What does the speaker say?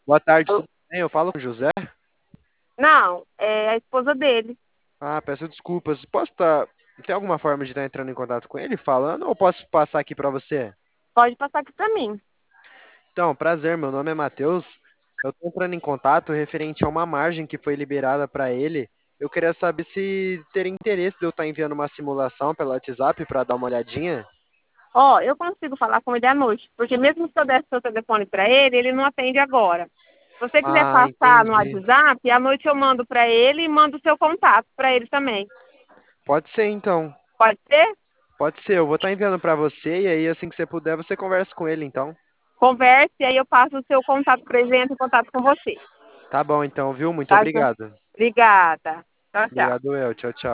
Boa tarde, tudo bem? Eu falo com o José. Não, é a esposa dele. Ah, peço desculpas. Tem alguma forma de estar entrando em contato com ele falando ou posso passar aqui para você? Pode passar aqui pra mim. Então, prazer, meu nome é Matheus. Eu estou entrando em contato referente a uma margem que foi liberada para ele. Eu queria saber se teria interesse de eu estar enviando uma simulação pelo WhatsApp para dar uma olhadinha. Ó, eu consigo falar com ele à noite, porque mesmo se eu desse seu telefone pra ele, ele não atende agora. Se você quiser Ah, passar no entendi. WhatsApp, à noite eu mando pra ele e mando o seu contato pra ele também. Pode ser então. Pode ser? Pode ser. Eu vou estar enviando para você e aí assim que você puder, você conversa com ele então. Converse e aí eu passo o seu contato pra ele e entra em contato com você. Tá bom então, viu? Muito Tá? obrigado. Obrigada. Tchau, tchau. Obrigado, eu. Tchau, tchau.